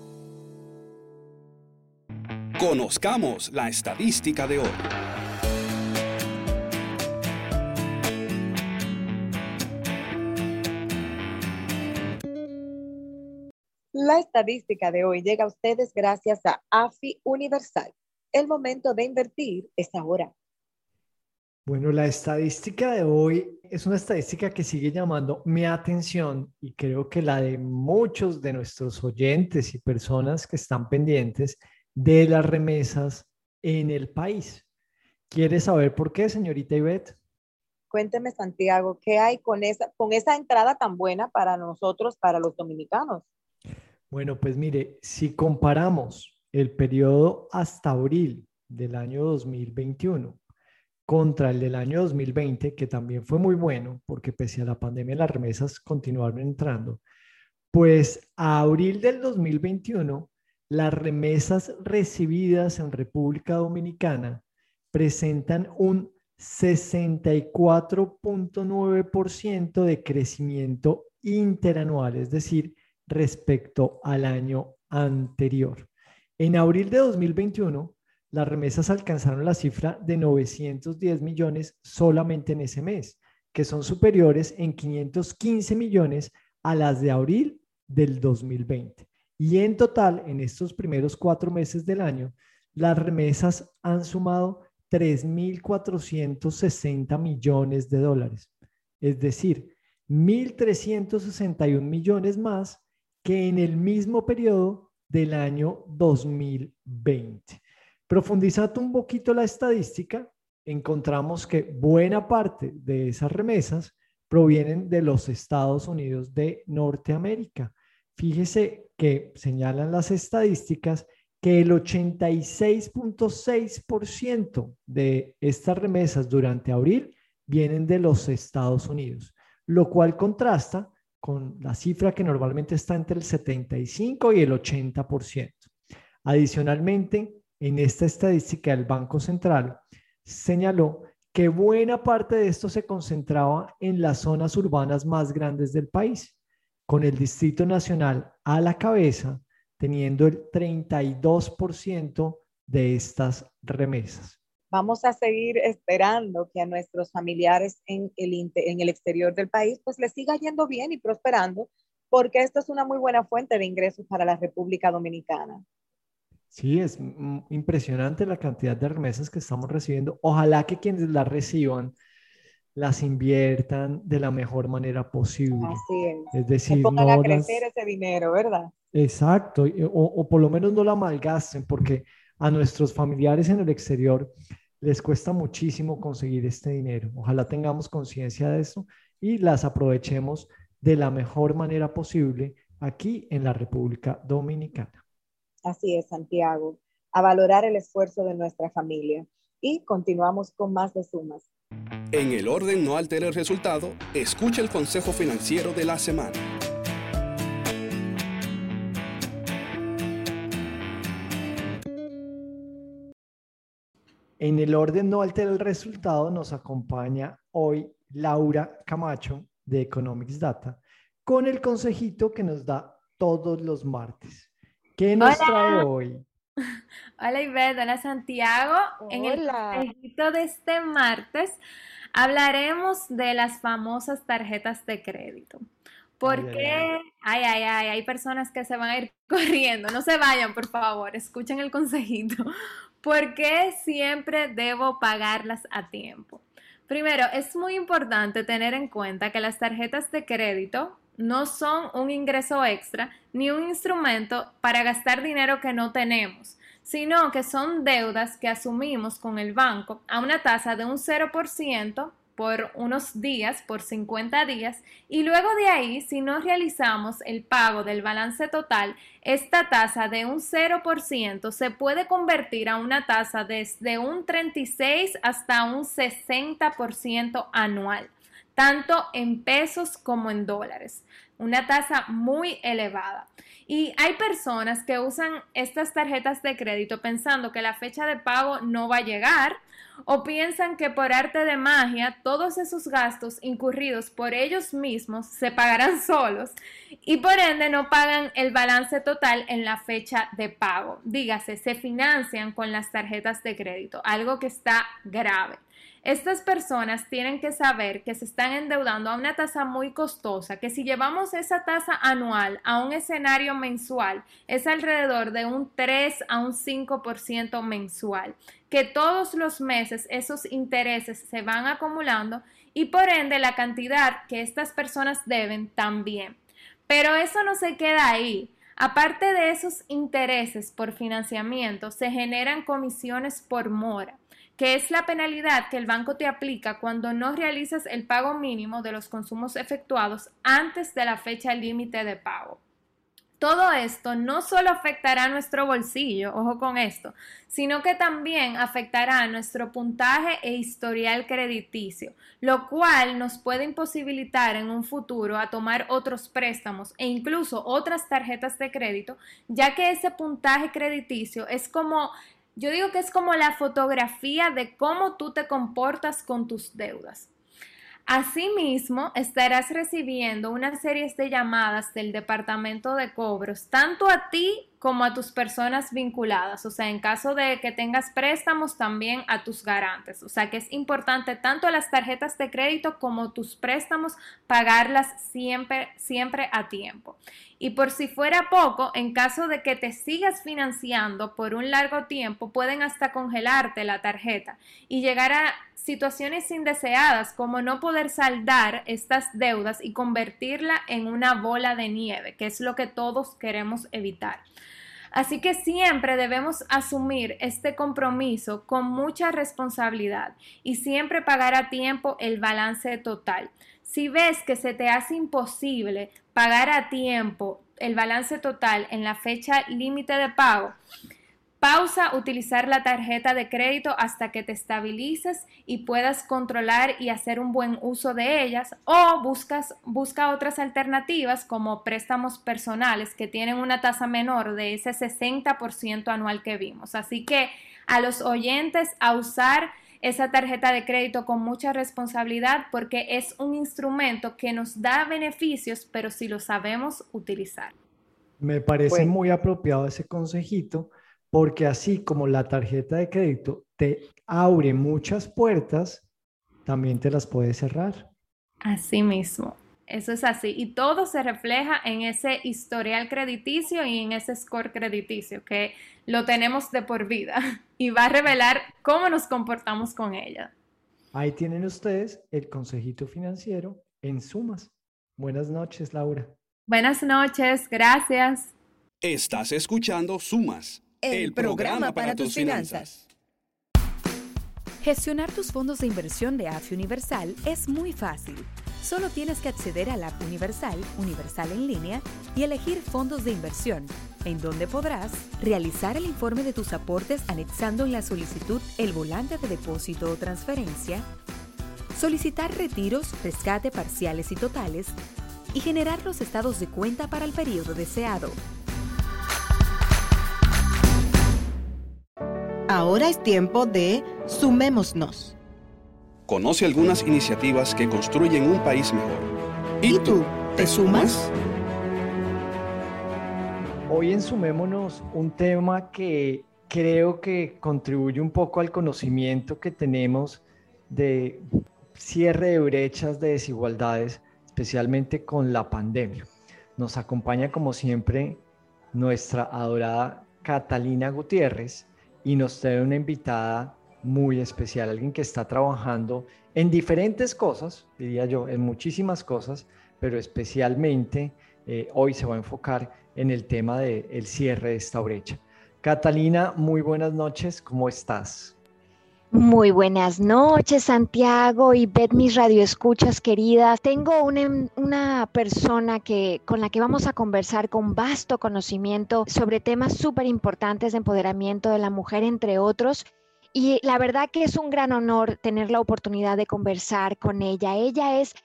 Conozcamos la estadística de hoy. La estadística de hoy llega a ustedes gracias a AFI Universal. El momento de invertir es ahora. Bueno, la estadística de hoy es una estadística que sigue llamando mi atención y creo que la de muchos de nuestros oyentes y personas que están pendientes de las remesas en el país. ¿Quiere saber por qué, señorita Ivette? Cuénteme, Santiago, ¿qué hay con esa, con esa entrada tan buena para nosotros, para los dominicanos? Bueno, pues mire, si comparamos el periodo hasta abril del año dos mil veintiuno contra el del año dos mil veinte, que también fue muy bueno, porque pese a la pandemia las remesas continuaron entrando, pues a abril del dos mil veintiuno, las remesas recibidas en República Dominicana presentan un sesenta y cuatro punto nueve por ciento de crecimiento interanual, es decir, respecto al año anterior. En abril de dos mil veintiuno, las remesas alcanzaron la cifra de novecientos diez millones solamente en ese mes, que son superiores en quinientos quince millones a las de abril del dos mil veinte. Y en total, en estos primeros cuatro meses del año, las remesas han sumado tres mil cuatrocientos sesenta millones de dólares. Es decir, mil trescientos sesenta y un millones más que en el mismo periodo del año dos mil veinte. Profundizando un poquito la estadística, encontramos que buena parte de esas remesas provienen de los Estados Unidos de Norteamérica. Fíjese que señalan las estadísticas que el ochenta y seis punto seis por ciento de estas remesas durante abril vienen de los Estados Unidos, lo cual contrasta con la cifra que normalmente está entre el setenta y cinco y el ochenta por ciento. Adicionalmente, en esta estadística del Banco Central señaló que buena parte de esto se concentraba en las zonas urbanas más grandes del país, con el Distrito Nacional a la cabeza, teniendo el treinta y dos por ciento de estas remesas. Vamos a seguir esperando que a nuestros familiares en el, en el exterior del país pues les siga yendo bien y prosperando, porque esto es una muy buena fuente de ingresos para la República Dominicana. Sí, es impresionante la cantidad de remesas que estamos recibiendo. Ojalá que quienes las reciban las inviertan de la mejor manera posible. Así es. Es decir, que pongan no a crecer las... ese dinero, ¿verdad? Exacto, o, o por lo menos no la malgasten, porque a nuestros familiares en el exterior les cuesta muchísimo conseguir este dinero. Ojalá tengamos conciencia de eso y las aprovechemos de la mejor manera posible aquí en la República Dominicana. Así es, Santiago, a valorar el esfuerzo de nuestra familia. Y continuamos con más de Sumas. En el orden no altera el resultado, escucha el consejo financiero de la semana. En el orden no altera el resultado, nos acompaña hoy Laura Camacho de Economics Data con el consejito que nos da todos los martes. ¿Qué nos Hola. trae hoy? Hola Ivette, hola Santiago. Hola. En el consejito de este martes hablaremos de las famosas tarjetas de crédito. Porque, ay, ay, ay, hay personas que se van a ir corriendo. No se vayan, por favor, escuchen el consejito. ¿Por qué siempre debo pagarlas a tiempo? Primero, es muy importante tener en cuenta que las tarjetas de crédito no son un ingreso extra ni un instrumento para gastar dinero que no tenemos, sino que son deudas que asumimos con el banco a una tasa de un cero por ciento por unos días, por cincuenta días, y luego de ahí, si no realizamos el pago del balance total, esta tasa de un cero por ciento se puede convertir a una tasa desde un treinta y seis hasta un sesenta por ciento anual, tanto en pesos como en dólares. Una tasa muy elevada. Y hay personas que usan estas tarjetas de crédito pensando que la fecha de pago no va a llegar, o piensan que por arte de magia todos esos gastos incurridos por ellos mismos se pagarán solos y por ende no pagan el balance total en la fecha de pago. Dígase, se financian con las tarjetas de crédito, algo que está grave. Estas personas tienen que saber que se están endeudando a una tasa muy costosa, que si llevamos esa tasa anual a un escenario mensual, es alrededor de un tres a un cinco por ciento mensual, que todos los meses esos intereses se van acumulando y por ende la cantidad que estas personas deben también. Pero eso no se queda ahí. Aparte de esos intereses por financiamiento, se generan comisiones por mora, que es la penalidad que el banco te aplica cuando no realizas el pago mínimo de los consumos efectuados antes de la fecha límite de pago. Todo esto no solo afectará a nuestro bolsillo, ojo con esto, sino que también afectará a nuestro puntaje e historial crediticio, lo cual nos puede imposibilitar en un futuro a tomar otros préstamos e incluso otras tarjetas de crédito, ya que ese puntaje crediticio es como... Yo digo que es como la fotografía de cómo tú te comportas con tus deudas. Asimismo, estarás recibiendo una serie de llamadas del departamento de cobros, tanto a ti como a tus personas vinculadas, o sea, en caso de que tengas préstamos, también a tus garantes, o sea, que es importante tanto las tarjetas de crédito como tus préstamos pagarlas siempre, siempre a tiempo. Y por si fuera poco, en caso de que te sigas financiando por un largo tiempo, pueden hasta congelarte la tarjeta y llegar a situaciones indeseadas como no poder saldar estas deudas y convertirla en una bola de nieve, que es lo que todos queremos evitar. Así que siempre debemos asumir este compromiso con mucha responsabilidad y siempre pagar a tiempo el balance total. Si ves que se te hace imposible pagar a tiempo el balance total en la fecha límite de pago, pausa utilizar la tarjeta de crédito hasta que te estabilices y puedas controlar y hacer un buen uso de ellas, o buscas, busca otras alternativas como préstamos personales que tienen una tasa menor de ese sesenta por ciento anual que vimos. Así que a los oyentes a usar esa tarjeta de crédito con mucha responsabilidad, porque es un instrumento que nos da beneficios, pero si lo sabemos utilizar. Me parece Bueno. muy apropiado ese consejito, porque así como la tarjeta de crédito te abre muchas puertas, también te las puede cerrar. Así mismo, eso es así. Y todo se refleja en ese historial crediticio y en ese score crediticio, que lo tenemos de por vida y va a revelar cómo nos comportamos con ella. Ahí tienen ustedes el consejito financiero en sumas. Buenas noches, Laura. Buenas noches, gracias. Estás escuchando Sumas, El programa para tus finanzas. Gestionar tus fondos de inversión de A F I Universal es muy fácil. Solo tienes que acceder a la app Universal, Universal en línea, y elegir fondos de inversión, en donde podrás realizar el informe de tus aportes anexando en la solicitud el volante de depósito o transferencia, solicitar retiros, rescate parciales y totales, y generar los estados de cuenta para el periodo deseado. Ahora es tiempo de Sumémonos. Conoce algunas iniciativas que construyen un país mejor. ¿Y tú, te sumas? Hoy en Sumémonos, un tema que creo que contribuye un poco al conocimiento que tenemos de cierre de brechas de desigualdades, especialmente con la pandemia. Nos acompaña, como siempre, nuestra adorada Catalina Gutiérrez, y nos trae una invitada muy especial, alguien que está trabajando en diferentes cosas, diría yo, en muchísimas cosas, pero especialmente eh, hoy se va a enfocar en el tema del cierre de esta brecha. Catalina, muy buenas noches, ¿cómo estás? Muy buenas noches, Santiago y Beth, mis radioescuchas queridas. Tengo una, una persona que, con la que vamos a conversar con vasto conocimiento sobre temas súper importantes de empoderamiento de la mujer, entre otros. Y la verdad que es un gran honor tener la oportunidad de conversar con ella. Ella es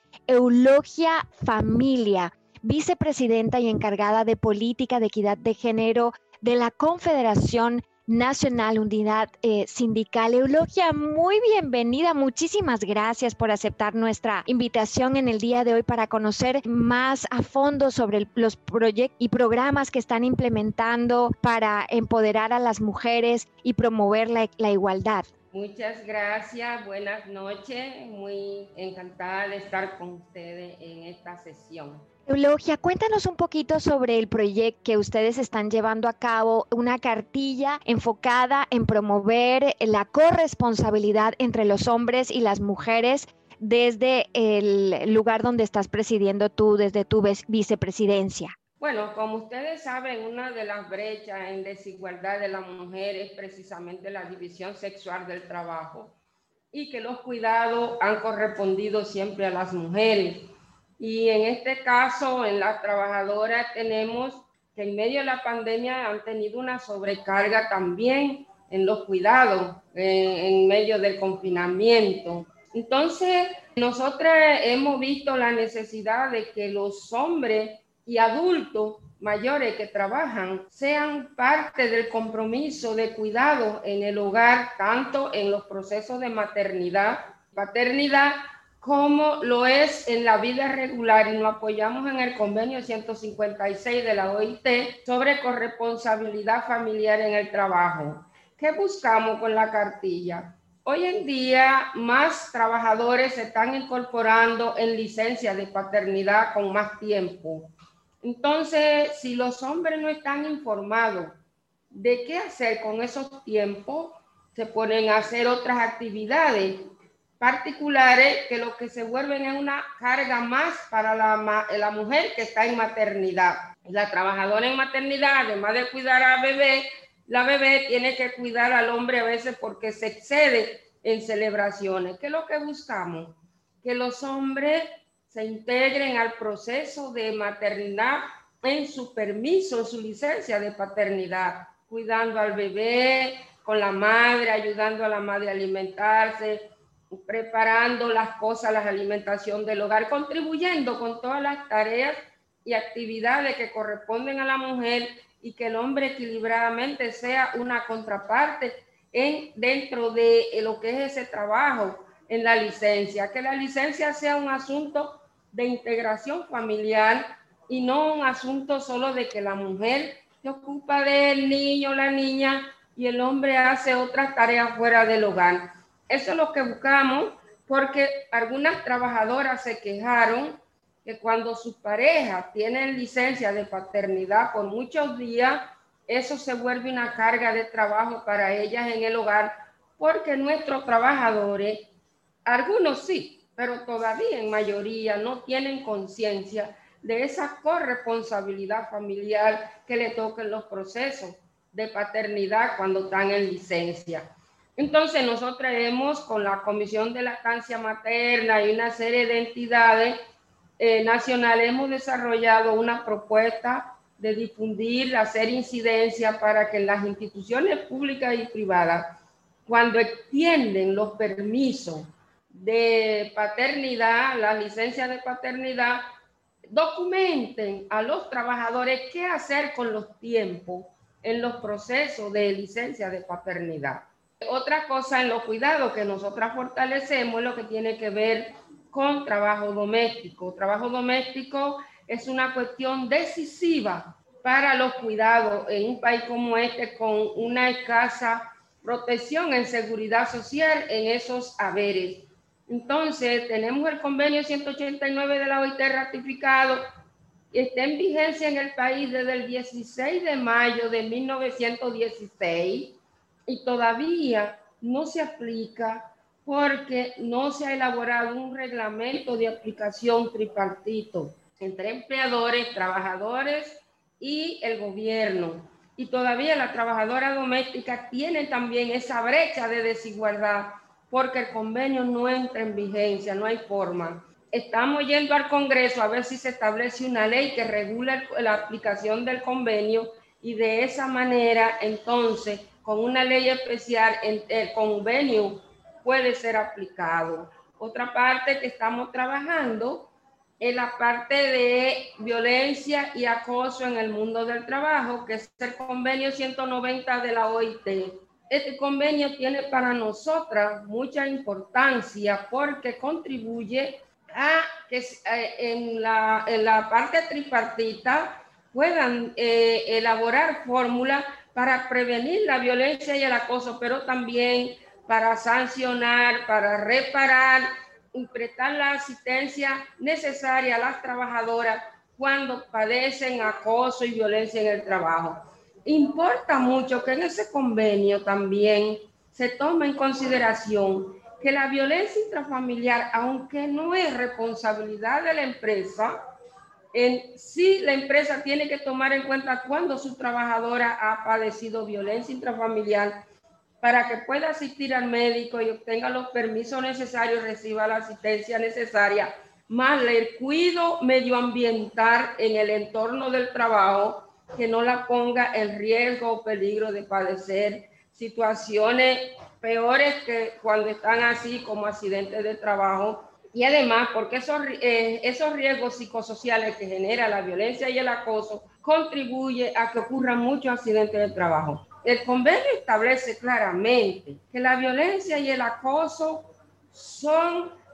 Eulogia Familia, vicepresidenta y encargada de Política de Equidad de Género de la Confederación Nacional Unidad eh, Sindical. Eulogia, muy bienvenida. Muchísimas gracias por aceptar nuestra invitación en el día de hoy para conocer más a fondo sobre el, los proyectos y programas que están implementando para empoderar a las mujeres y promover la, la igualdad. Muchas gracias, buenas noches. Muy encantada de estar con ustedes en esta sesión. Eulogia, cuéntanos un poquito sobre el proyecto que ustedes están llevando a cabo, una cartilla enfocada en promover la corresponsabilidad entre los hombres y las mujeres desde el lugar donde estás presidiendo tú, desde tu vicepresidencia. Bueno, como ustedes saben, una de las brechas en desigualdad de la mujer es precisamente la división sexual del trabajo y que los cuidados han correspondido siempre a las mujeres. Y en este caso, en las trabajadoras tenemos que en medio de la pandemia han tenido una sobrecarga también en los cuidados, en, en medio del confinamiento. Entonces, nosotros hemos visto la necesidad de que los hombres y adultos mayores que trabajan sean parte del compromiso de cuidado en el hogar, tanto en los procesos de maternidad, paternidad, como lo es en la vida regular, y nos apoyamos en el convenio ciento cincuenta y seis de la O I T sobre corresponsabilidad familiar en el trabajo. ¿Qué buscamos con la cartilla? Hoy en día más trabajadores se están incorporando en licencia de paternidad con más tiempo. Entonces, si los hombres no están informados de qué hacer con esos tiempos, se ponen a hacer otras actividades particulares que lo que se vuelven es una carga más para la, la mujer que está en maternidad. La trabajadora en maternidad, además de cuidar a bebé, la bebé tiene que cuidar al hombre a veces porque se excede en celebraciones. ¿Qué es lo que buscamos? Que los hombres se integren al proceso de maternidad en su permiso, en su licencia de paternidad, cuidando al bebé, con la madre, ayudando a la madre a alimentarse, preparando las cosas, la alimentación del hogar, contribuyendo con todas las tareas y actividades que corresponden a la mujer, y que el hombre equilibradamente sea una contraparte en, dentro de lo que es ese trabajo en la licencia, que la licencia sea un asunto de integración familiar y no un asunto solo de que la mujer se ocupa del niño o la niña y el hombre hace otras tareas fuera del hogar. Eso es lo que buscamos, porque algunas trabajadoras se quejaron que cuando sus parejas tienen licencia de paternidad por muchos días, eso se vuelve una carga de trabajo para ellas en el hogar, porque nuestros trabajadores, algunos sí, pero todavía en mayoría no tienen conciencia de esa corresponsabilidad familiar que le toca en los procesos de paternidad cuando están en licencia. Entonces nosotros hemos, con la Comisión de Lactancia Materna y una serie de entidades eh, nacionales, hemos desarrollado una propuesta de difundir, hacer incidencia para que en las instituciones públicas y privadas, cuando extienden los permisos de paternidad, las licencias de paternidad, documenten a los trabajadores qué hacer con los tiempos en los procesos de licencia de paternidad. Otra cosa en los cuidados que nosotras fortalecemos es lo que tiene que ver con trabajo doméstico. Trabajo doméstico es una cuestión decisiva para los cuidados en un país como este, con una escasa protección en seguridad social en esos haberes. Entonces, tenemos el convenio ciento ochenta y nueve de la O I T ratificado, está en vigencia en el país desde el dieciséis de mayo de mil novecientos dieciséis y todavía no se aplica porque no se ha elaborado un reglamento de aplicación tripartito entre empleadores, trabajadores y el gobierno. Y todavía la trabajadora doméstica tiene también esa brecha de desigualdad porque el convenio no entra en vigencia, no hay forma. Estamos yendo al Congreso a ver si se establece una ley que regule la aplicación del convenio y de esa manera, entonces, con una ley especial, el convenio puede ser aplicado. Otra parte que estamos trabajando es la parte de violencia y acoso en el mundo del trabajo, que es el convenio ciento noventa de la O I T. Este convenio tiene para nosotras mucha importancia porque contribuye a que en la, en la parte tripartita puedan eh, elaborar fórmulas para prevenir la violencia y el acoso, pero también para sancionar, para reparar y prestar la asistencia necesaria a las trabajadoras cuando padecen acoso y violencia en el trabajo. Importa mucho que en ese convenio también se tome en consideración que la violencia intrafamiliar, aunque no es responsabilidad de la empresa, en sí la empresa tiene que tomar en cuenta cuando su trabajadora ha padecido violencia intrafamiliar para que pueda asistir al médico y obtenga los permisos necesarios, reciba la asistencia necesaria, más el cuidado medioambiental en el entorno del trabajo, que no la ponga en riesgo o peligro de padecer situaciones peores que cuando están así como accidentes de trabajo. Y además, porque esos, eh, esos riesgos psicosociales que genera la violencia y el acoso contribuye a que ocurran muchos accidentes de trabajo. El convenio establece claramente que la violencia y el acoso son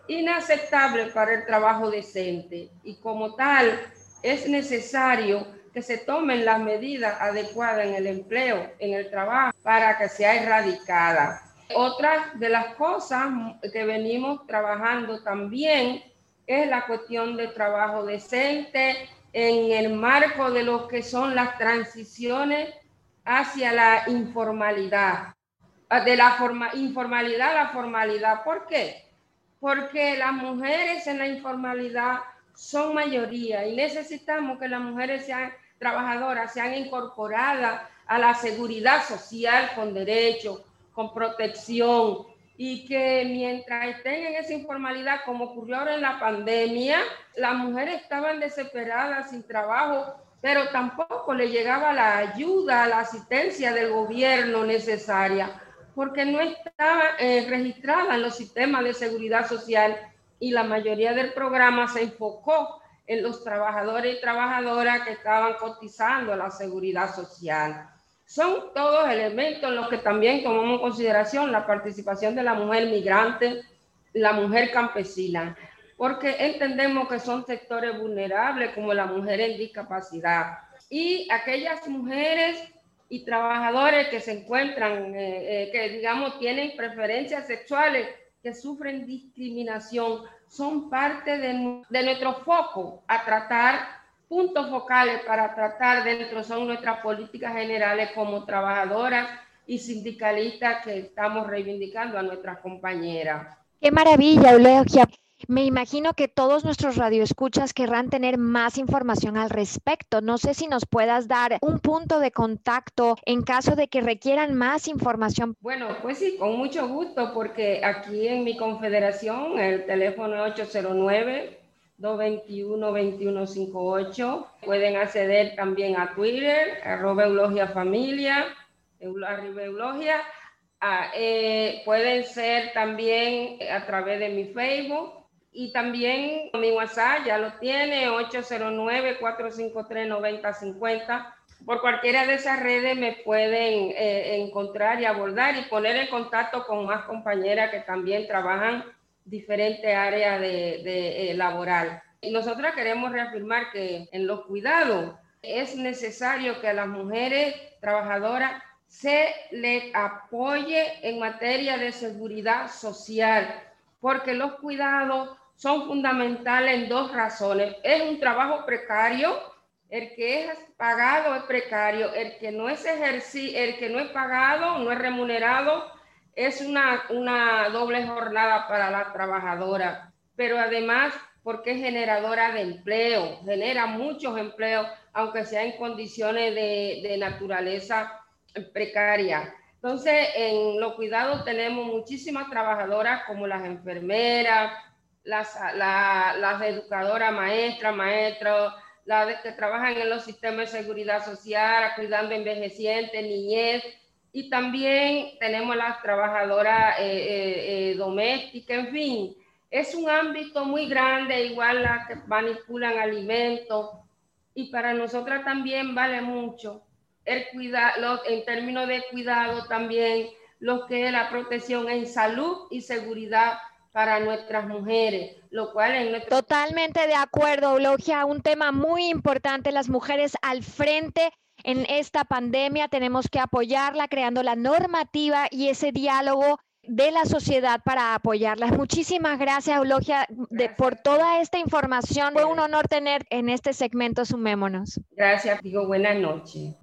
inaceptable para el trabajo decente y como tal es necesario que se tomen las medidas adecuadas en el empleo, en el trabajo, para que sea erradicada. Otra de las cosas que venimos trabajando también es la cuestión del trabajo decente en el marco de lo que son las transiciones hacia la informalidad, de la forma, informalidad a la formalidad. ¿Por qué? Porque las mujeres en la informalidad son mayoría y necesitamos que las mujeres sean trabajadoras, sean incorporadas a la seguridad social con derechos, con protección, y que mientras estén en esa informalidad, como ocurrió ahora en la pandemia, las mujeres estaban desesperadas, sin trabajo, pero tampoco le llegaba la ayuda, la asistencia del gobierno necesaria, porque no estaba eh, registrada en los sistemas de seguridad social y la mayoría del programa se enfocó en los trabajadores y trabajadoras que estaban cotizando a la seguridad social. Son todos elementos en los que también tomamos en consideración la participación de la mujer migrante, la mujer campesina, porque entendemos que son sectores vulnerables como la mujer en discapacidad y aquellas mujeres y trabajadores que se encuentran, eh, eh, que digamos tienen preferencias sexuales, que sufren discriminación, son parte de, de nuestro foco a tratar. Puntos focales para tratar dentro son nuestras políticas generales como trabajadoras y sindicalistas que estamos reivindicando a nuestras compañeras. ¡Qué maravilla, Eulogía! Me imagino que todos nuestros radioescuchas querrán tener más información al respecto. No sé si nos puedas dar un punto de contacto en caso de que requieran más información. Bueno, pues sí, con mucho gusto, porque aquí en mi confederación el teléfono es ocho cero nueve, dos dos uno, dos uno cinco ocho. Pueden acceder también a Twitter, arroba Eulogia Familia, arriba Eulogia. Ah, eh, pueden ser también a través de mi Facebook y también mi WhatsApp, ya lo tiene, ocho cero nueve, cuatro cinco tres, nueve cero cinco cero. Por cualquiera de esas redes me pueden eh, encontrar y abordar y poner en contacto con más compañeras que también trabajan diferentes áreas de, de eh, laboral. Y nosotras queremos reafirmar que en los cuidados es necesario que a las mujeres trabajadoras se les apoye en materia de seguridad social, porque los cuidados son fundamentales en dos razones. Es un trabajo precario, el que es pagado es precario, el que no es ejercido, el que no es pagado, no es remunerado, es una, una doble jornada para la trabajadora, pero además porque es generadora de empleo, genera muchos empleos, aunque sea en condiciones de, de naturaleza precaria. Entonces, en los cuidados tenemos muchísimas trabajadoras como las enfermeras, las, la, las educadoras, maestras, maestros, las que trabajan en los sistemas de seguridad social, cuidando envejecientes, niñez, y también tenemos las trabajadoras eh, eh, eh, domésticas, en fin. Es un ámbito muy grande, igual las que manipulan alimentos, y para nosotras también vale mucho el cuidado, en términos de cuidado también, lo que es la protección en salud y seguridad para nuestras mujeres, lo cual en nuestro... Totalmente de acuerdo, Eulogia, un tema muy importante, las mujeres al frente en esta pandemia, tenemos que apoyarla creando la normativa y ese diálogo de la sociedad para apoyarlas. Muchísimas gracias, Eulogia, de, por toda esta información. Fue un honor tener en este segmento Sumémonos. Gracias, digo buenas noches.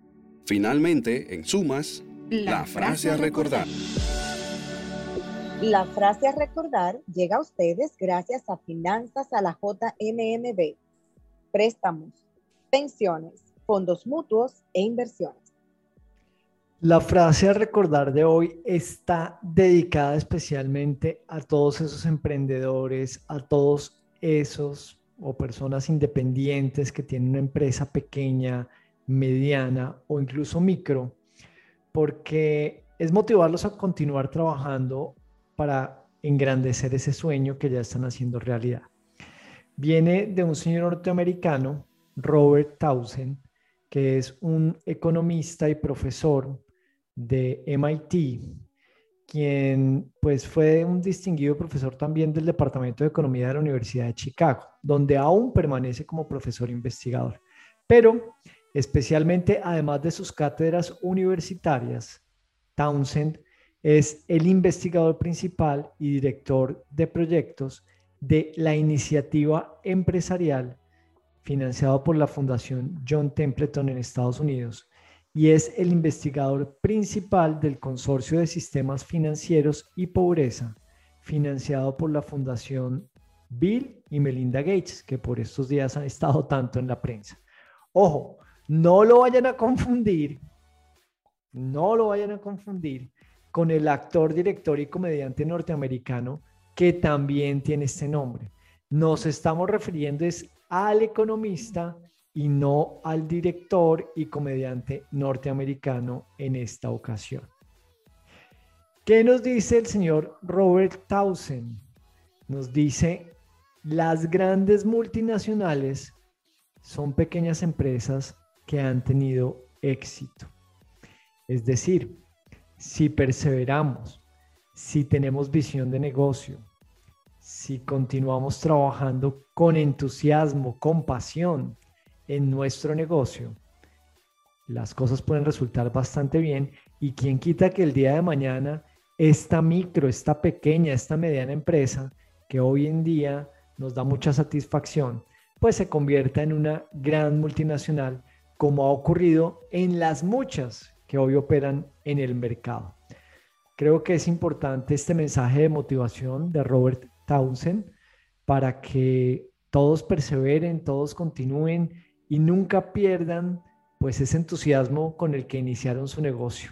Finalmente, en Sumas, la, la frase a recordar. La frase a recordar llega a ustedes gracias a Finanzas a la J M M B, préstamos, pensiones, fondos mutuos e inversiones. La frase a recordar de hoy está dedicada especialmente a todos esos emprendedores, a todos esos o personas independientes que tienen una empresa pequeña, mediana o incluso micro, porque es motivarlos a continuar trabajando para engrandecer ese sueño que ya están haciendo realidad. Viene de un señor norteamericano, Robert Townsend, que es un economista y profesor de M I T, quien pues fue un distinguido profesor también del Departamento de Economía de la Universidad de Chicago, donde aún permanece como profesor investigador. Pero especialmente, además de sus cátedras universitarias, Townsend es el investigador principal y director de proyectos de la iniciativa empresarial financiado por la Fundación John Templeton en Estados Unidos, y es el investigador principal del Consorcio de Sistemas Financieros y Pobreza, financiado por la Fundación Bill y Melinda Gates, que por estos días han estado tanto en la prensa. Ojo, no lo vayan a confundir, no lo vayan a confundir con el actor, director y comediante norteamericano que también tiene este nombre. Nos estamos refiriendo es al economista y no al director y comediante norteamericano en esta ocasión. ¿Qué nos dice el señor Robert Townsend? Nos dice, las grandes multinacionales son pequeñas empresas que han tenido éxito. Es decir, si perseveramos, si tenemos visión de negocio, si continuamos trabajando con entusiasmo, con pasión en nuestro negocio, las cosas pueden resultar bastante bien, y quién quita que el día de mañana esta micro, esta pequeña, esta mediana empresa que hoy en día nos da mucha satisfacción, pues se convierta en una gran multinacional, como ha ocurrido en las muchas que hoy operan en el mercado. Creo que es importante este mensaje de motivación de Robert Townsend para que todos perseveren, todos continúen y nunca pierdan pues ese entusiasmo con el que iniciaron su negocio.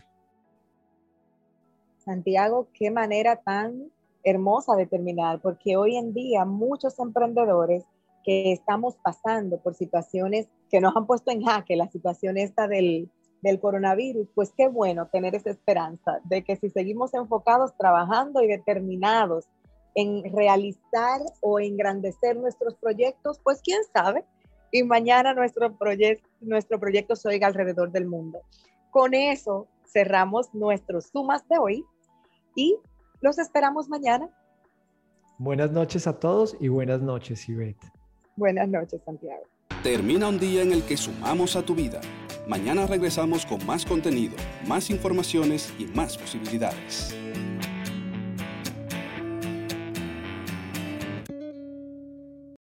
Santiago, qué manera tan hermosa de terminar, porque hoy en día muchos emprendedores que estamos pasando por situaciones que nos han puesto en jaque, la situación esta del, del coronavirus, pues qué bueno tener esa esperanza de que si seguimos enfocados, trabajando y determinados en realizar o engrandecer nuestros proyectos, pues quién sabe, y mañana nuestro, proyecto, nuestro proyecto se oiga alrededor del mundo. Con eso cerramos nuestros Sumas de hoy y los esperamos mañana. Buenas noches a todos y buenas noches, Ivette. Buenas noches, Santiago. Termina un día en el que sumamos a tu vida. Mañana regresamos con más contenido, más informaciones y más posibilidades.